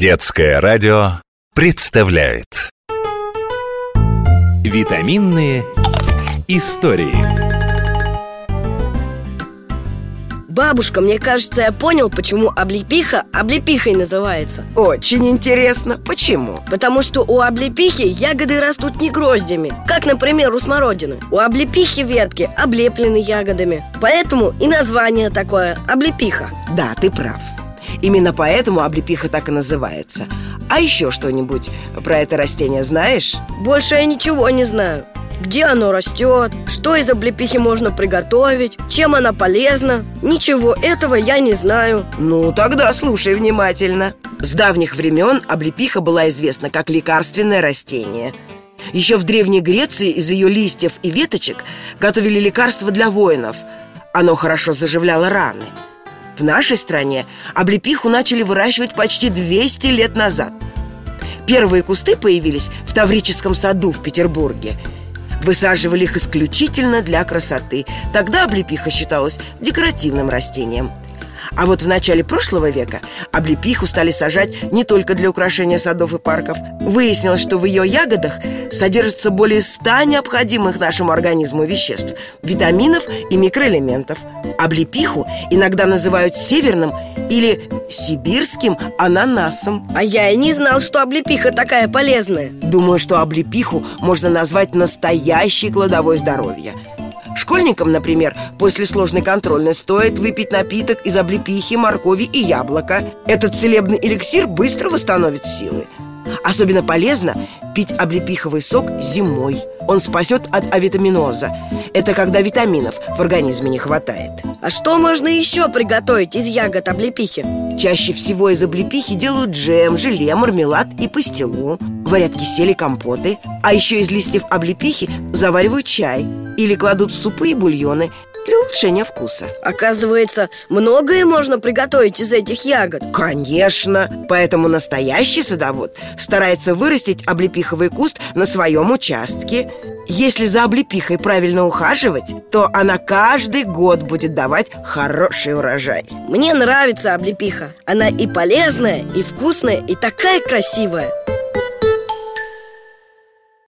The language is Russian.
Детское радио представляет Витаминные истории. Бабушка, мне кажется, я понял, почему облепиха облепихой называется. Очень интересно. Почему? Потому что у облепихи ягоды растут не гроздями, как, например, у смородины. У облепихи ветки облеплены ягодами. Поэтому и название такое – облепиха. Да, ты прав. Именно поэтому облепиха так и называется. А еще что-нибудь про это растение знаешь? Больше я ничего не знаю. Где оно растет, что из облепихи можно приготовить, чем она полезна. Ничего этого я не знаю. Ну, тогда слушай внимательно. С давних времен облепиха была известна как лекарственное растение. Еще в Древней Греции из ее листьев и веточек готовили лекарства для воинов. Оно хорошо заживляло раны. В нашей стране облепиху начали выращивать почти 200 лет назад. Первые кусты появились в Таврическом саду в Петербурге. Высаживали их исключительно для красоты. Тогда облепиха считалась декоративным растением. А вот в начале прошлого века облепиху стали сажать не только для украшения садов и парков. Выяснилось, что в ее ягодах содержится более 100 необходимых нашему организму веществ, витаминов и микроэлементов. Облепиху иногда называют северным или сибирским ананасом. А я и не знал, что облепиха такая полезная. Думаю, что облепиху можно назвать настоящей кладовой здоровья. Школьникам, например, после сложной контрольной стоит выпить напиток из облепихи, моркови и яблока. Этот целебный эликсир быстро восстановит силы. Особенно полезно пить облепиховый сок зимой. Он спасет от авитаминоза. Это когда витаминов в организме не хватает. А что можно еще приготовить из ягод облепихи? Чаще всего из облепихи делают джем, желе, мармелад и пастилу. Варят кисели, компоты. А еще из листьев облепихи заваривают чай или кладут в супы и бульоны для улучшения вкуса. Оказывается, многое можно приготовить из этих ягод. Конечно, поэтому настоящий садовод старается вырастить облепиховый куст на своем участке. Если за облепихой правильно ухаживать, то она каждый год будет давать хороший урожай. Мне нравится облепиха. Она и полезная, и вкусная, и такая красивая.